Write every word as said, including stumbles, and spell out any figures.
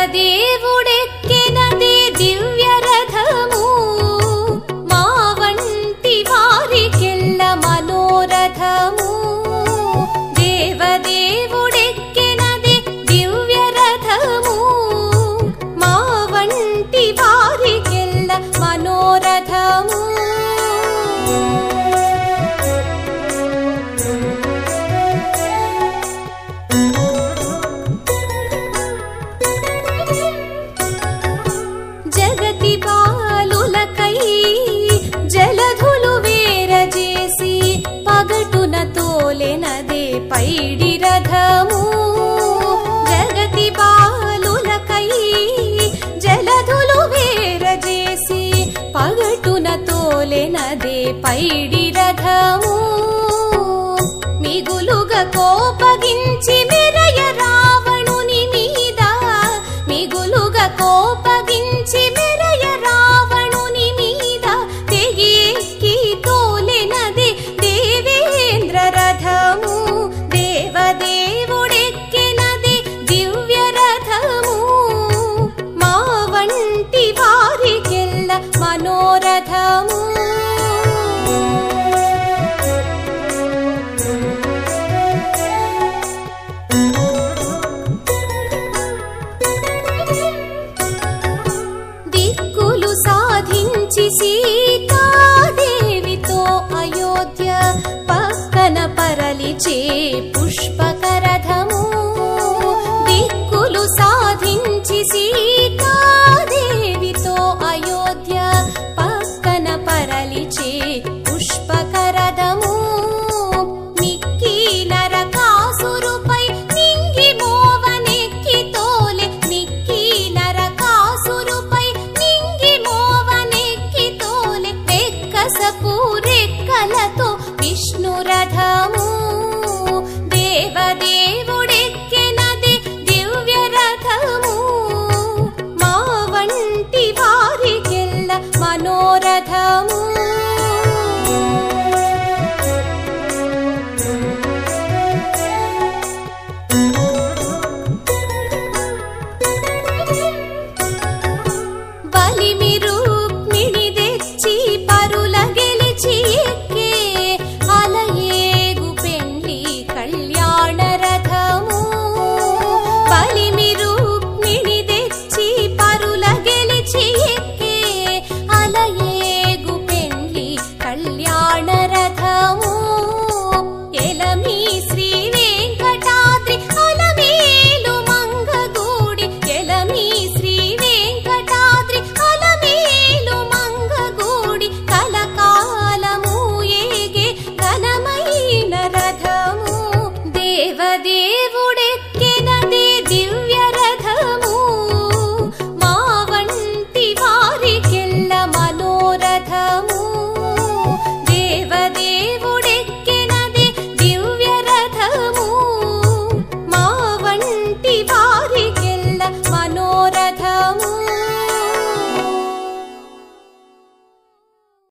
దేవదేవుడెక్కెనదే దివ్య రథము మా వంటి వారికెల్ల మనోరథము దేవదేవుడెక్కెనదే దివ్య రథము మా వంటి వారికెల్ల మనోరథము జగతి బాలులకై జలధులు వేరజేసి పగటున తోలెనదే పైడి రథము జగతి బాలులకై జలధులు వేరజేసి పగటున తోలెనదే పైడి రథము మిగులుగా కోపగించి మెరయ రావణుని మీద మిగులుగా కోపగించి మెరయ రావణుని మీద తెగెక్కి తోలెనదే దేవేంద్ర రథము దేవదేవుడెక్కెనదే దివ్య రథము మా వంటి వారికెల్ల మనోరథము దిక్కులు సాధించి సీతాదేవితో అయోధ్య పక్కన పరలిచే పుష్పకరథము దిక్కులు సాధించి సీతాదేవితో అయోధ్య పక్కన పరలిచే పుష్పకరథము నిక్కి నరకాసురుపై నింగి మోవనెక్కి తోలె నిక్కి నరకాసురుపై నింగి మోవనెక్కి తోలె వెక్కసపు రెక్కలతో విష్ణు రథము